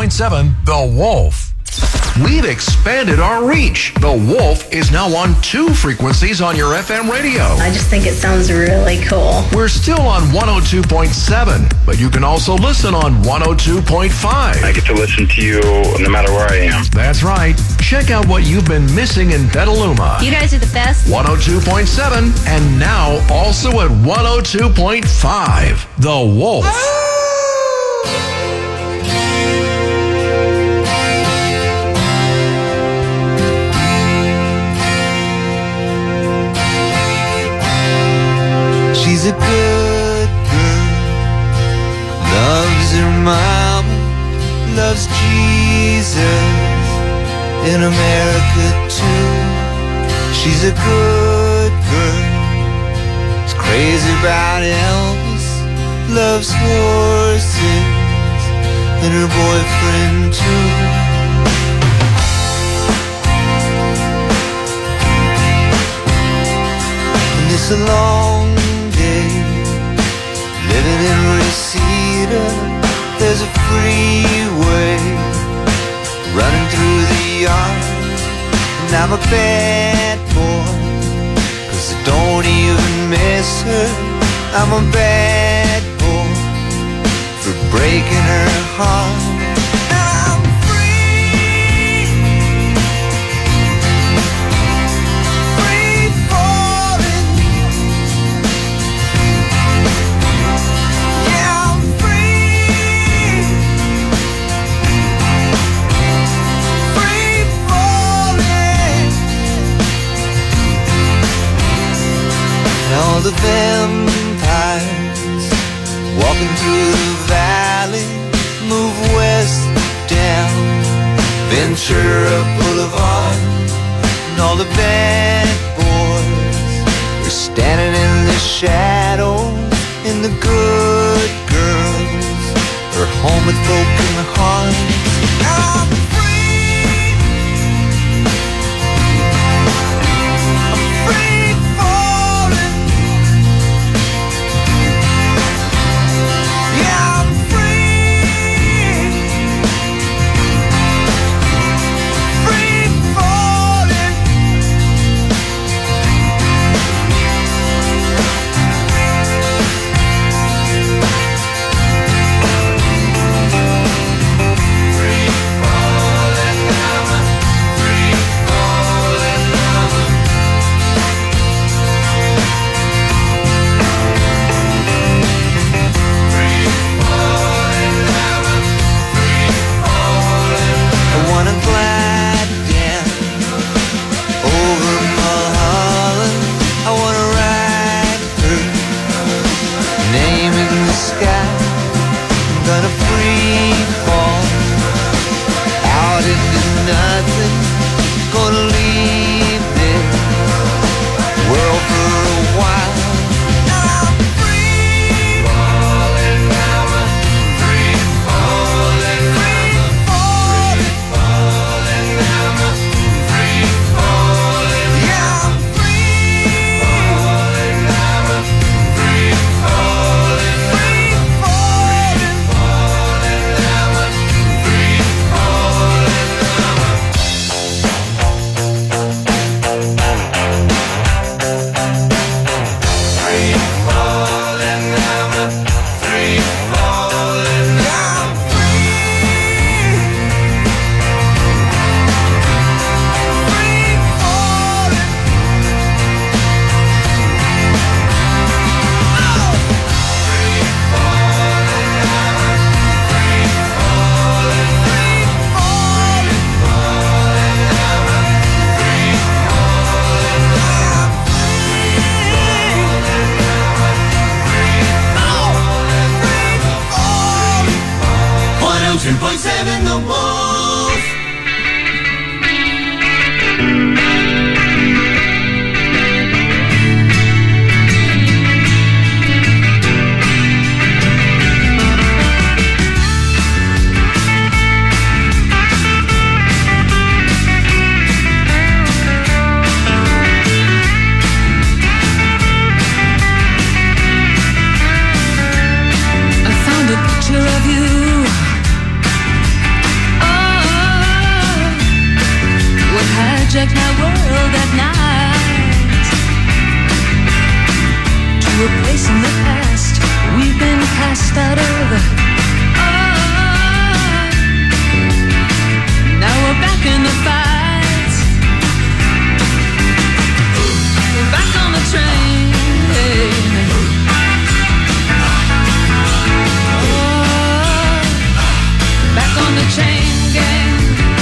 102.7 The Wolf. We've expanded our reach. The Wolf is now on 2 frequencies on your FM radio. I just think it sounds really cool. We're still on 102.7, but you can also listen on 102.5. I get to listen to you no matter where I am. That's right. Check out what you've been missing in Petaluma. You guys are the best. 102.7 and now also at 102.5. The Wolf. She's a good girl, loves her mom, loves Jesus, in America too. She's a good girl, is crazy about Elvis, loves horses, and her boyfriend too. And it's a long living in Reseda, there's a freeway running through the yard. And I'm a bad boy, 'cause I don't even miss her. I'm a bad boy for breaking her heart. All the vampires walking through the valley move west down Ventura Boulevard, and all the bad boys are standing in the shadows, and the good girls are home with broken hearts. I'm free. I'm free. hijack my world that night to a place in the past we've been cast out of. Now we're back in the fight. We're back on the train. Back on the chain gang.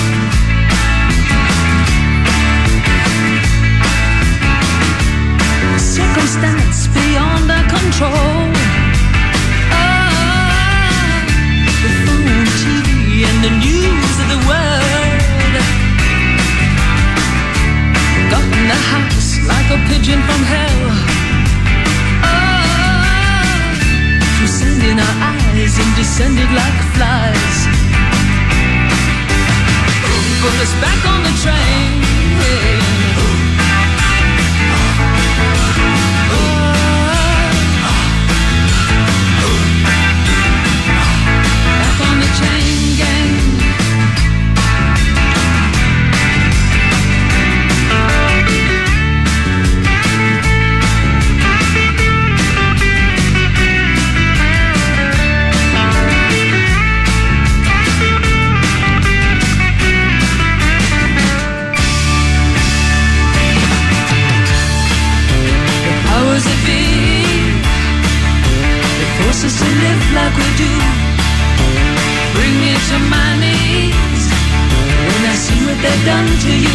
Circumstance beyond our control. The phone, TV, and the news of the world got in the house like a pigeon from hell. Through sand in our eyes and descended like flies. Put us back on the train. Back on the chain gang. Us to live like we do. Bring me to my knees when I see what they've done to you.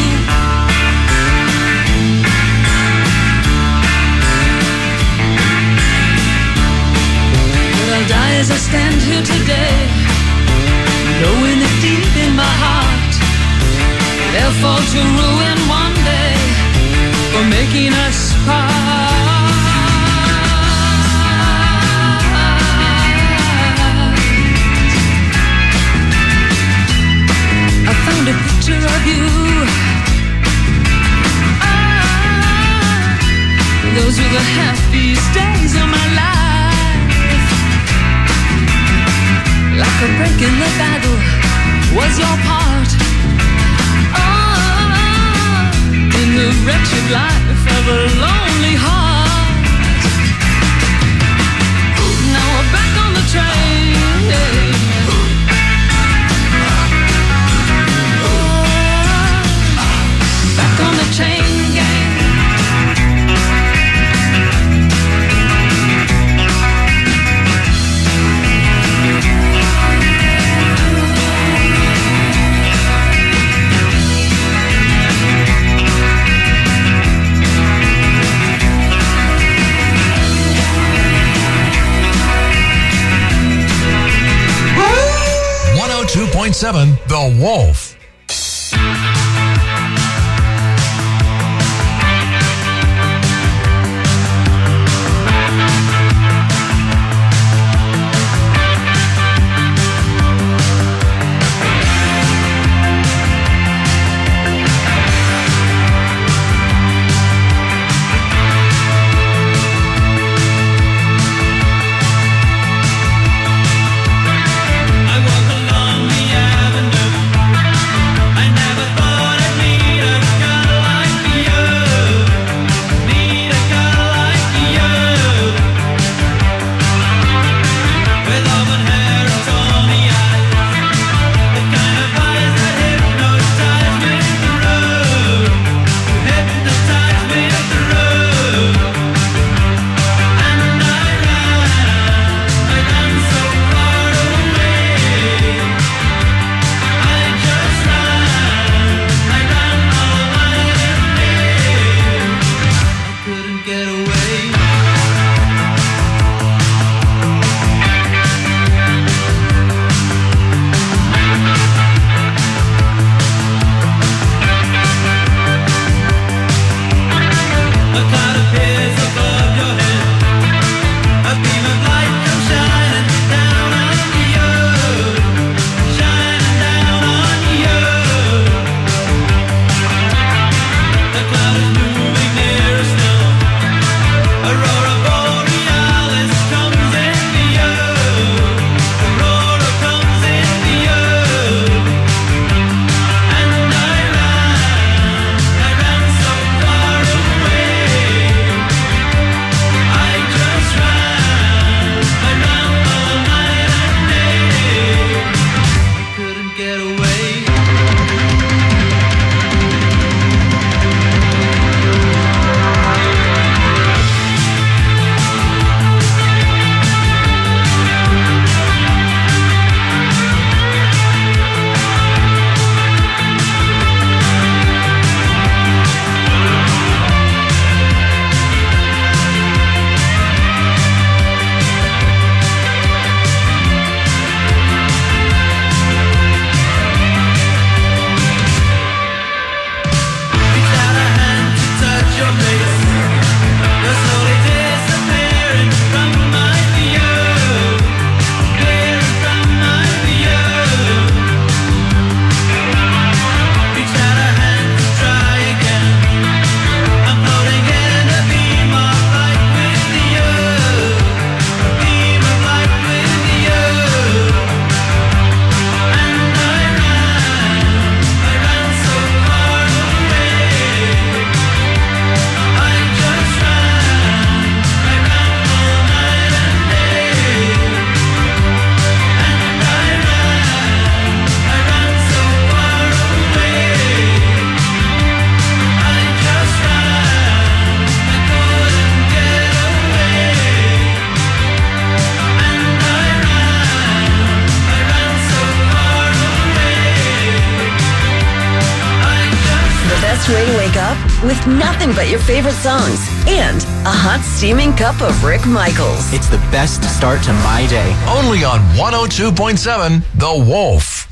But I'll die as I stand here today, knowing that deep in my heart they'll fall to ruin one day for making us part. A picture of you. Those were the happiest days of my life. Like a break in the battle was your part. In the wretched life of a lonely heart. Now we're back on the train. Back on the chain gang. Woo! 102.7 The Wolf. I walk along the avenue. I never thought best way to wake up? With nothing but your favorite songs and a hot steaming cup of Rick Michaels. It's the best start to my day. Only on 102.7 The Wolf.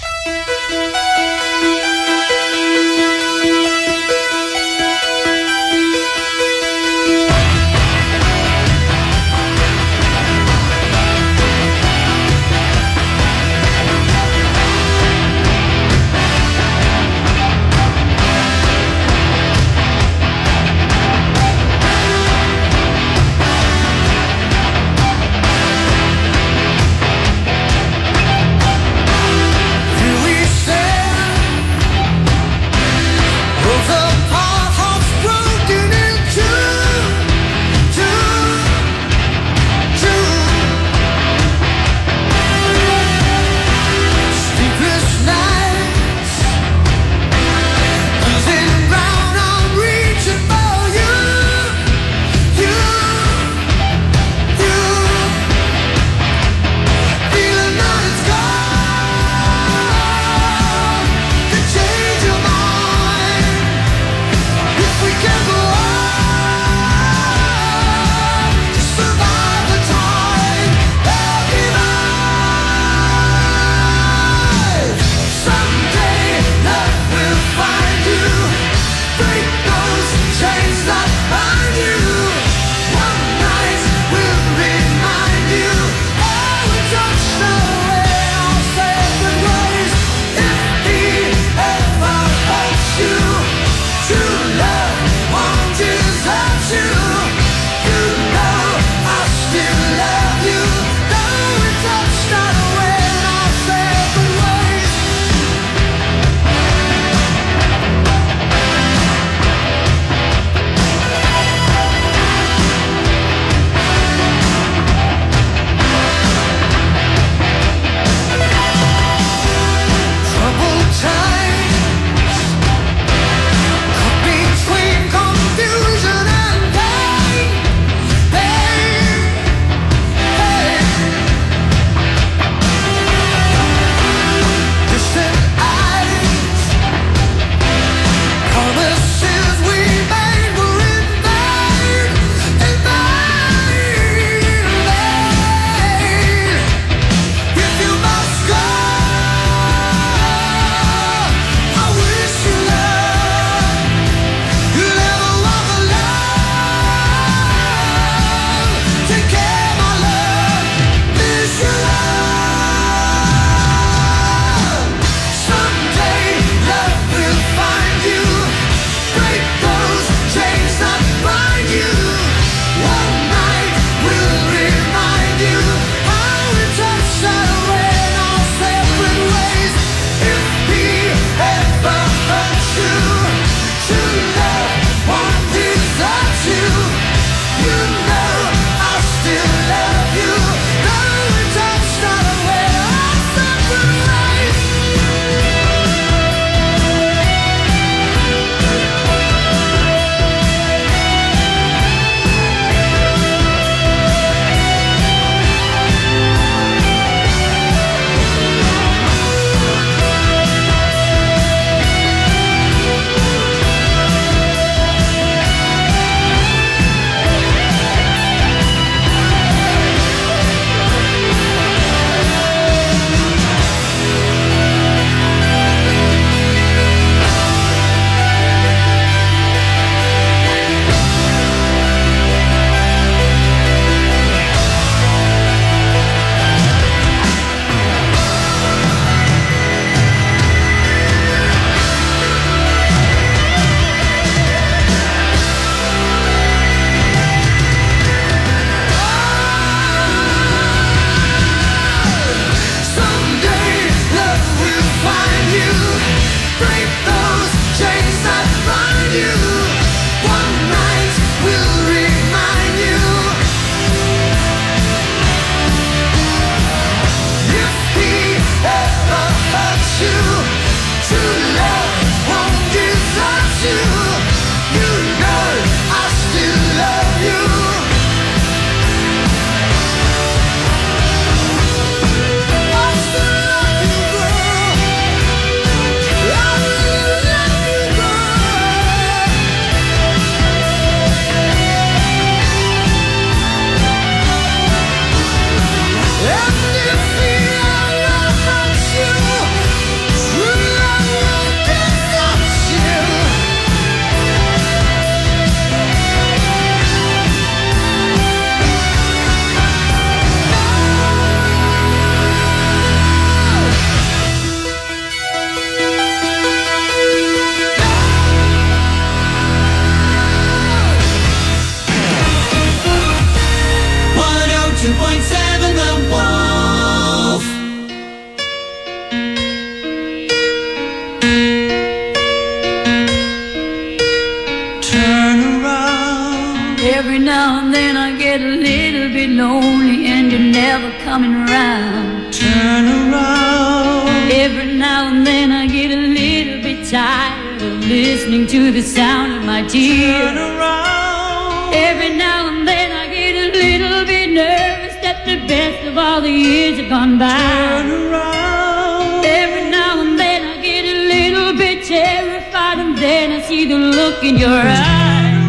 a little bit lonely and you're never coming around. Turn around. Every now and then I get a little bit tired of listening to the sound of my tears. Turn around. Every now and then I get a little bit nervous that the best of all the years have gone by. Turn around. Every now and then I get a little bit terrified, and then I see the look in your eyes.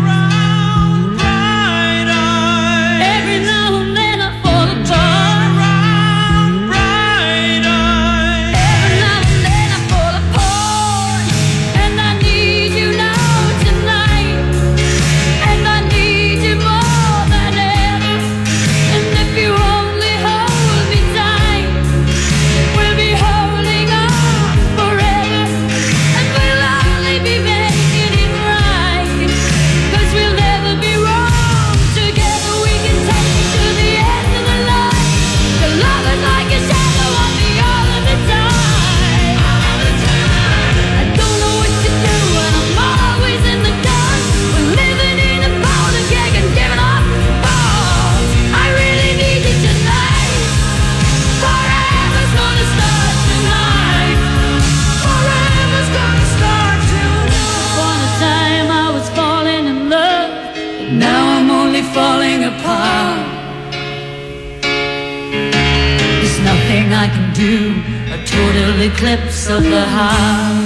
I can do a total eclipse of the heart.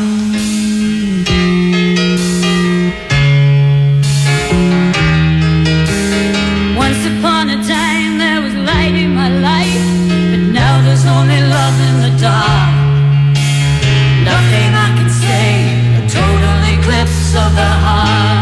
Once upon a time there was light in my life, but now there's only love in the dark. Nothing I can say, a total eclipse of the heart.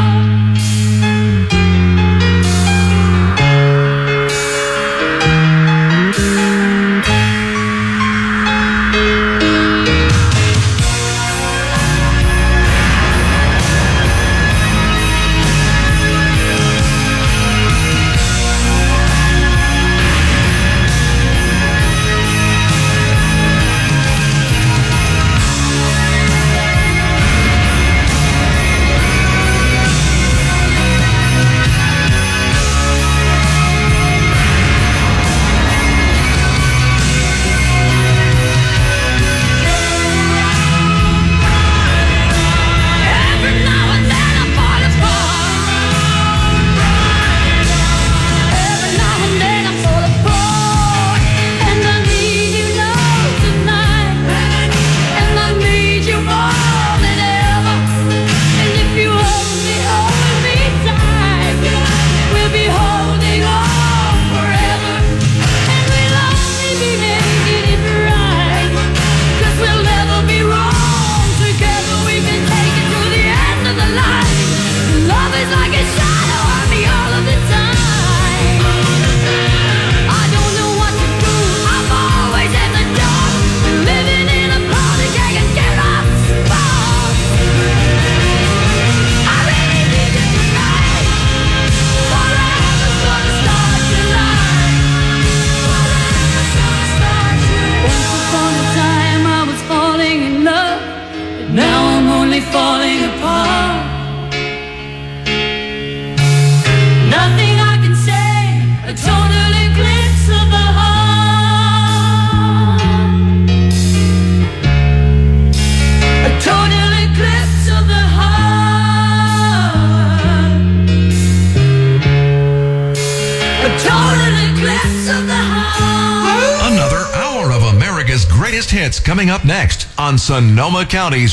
Hits coming up next on Sonoma County's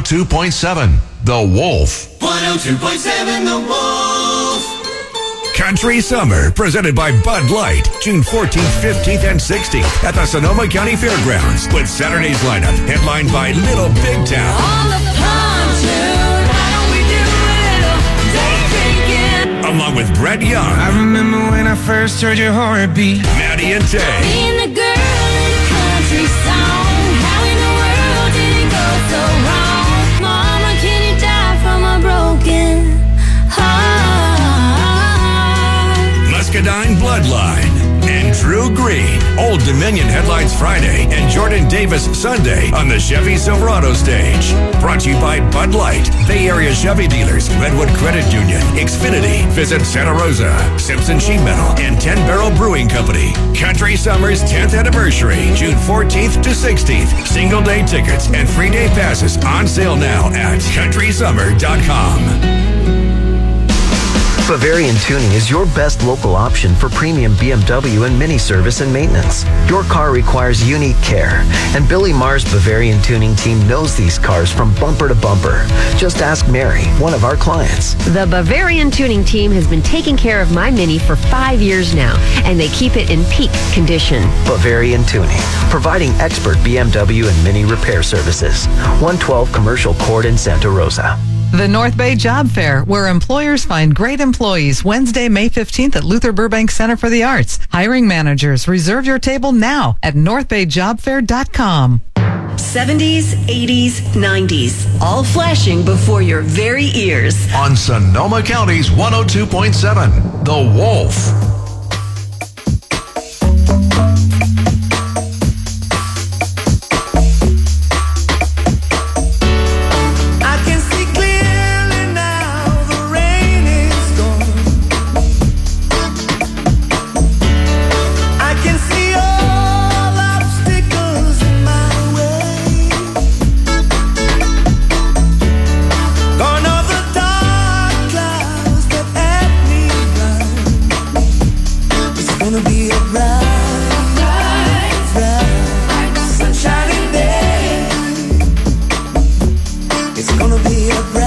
102.7, The Wolf. 102.7, The Wolf. Country Summer, presented by Bud Light, June 14th, 15th, and 16th at the Sonoma County Fairgrounds, with Saturday's lineup headlined by Little Big Town. On the pontoon, why don't we do a little day drinking? Along with Brett Young. I remember when I first heard your heartbeat. Maddie and Tay. Being the girl in a country song. How in the world did it go so wrong? Mama, can you die from a broken heart? Muscadine Bloodline and Drew Green. Old Dominion headlines Friday and Jordan Davis Sunday on the Chevy Silverado stage. Brought to you by Bud Light, Bay Area Chevy dealers, Redwood Credit Union, Xfinity, Visit Santa Rosa, Simpson Sheet Metal, and 10 Barrel Brewing Company. Country Summer's 10th anniversary, June 14th to 16th. Single day tickets and free day passes on sale now at countrysummer.com. Bavarian Tuning is your best local option for premium BMW and Mini service and maintenance. Your car requires unique care, and Billy Marr's Bavarian Tuning team knows these cars from bumper to bumper. Just ask Mary, one of our clients. The Bavarian Tuning team has been taking care of my Mini for 5 years now, and they keep it in peak condition. Bavarian Tuning, providing expert BMW and Mini repair services. 112 Commercial Court in Santa Rosa. The North Bay Job Fair, where employers find great employees, Wednesday, May 15th at Luther Burbank Center for the Arts. Hiring managers, reserve your table now at northbayjobfair.com. 70s, 80s, 90s, all flashing before your very ears. On Sonoma County's 102.7, The Wolf. It's gonna be a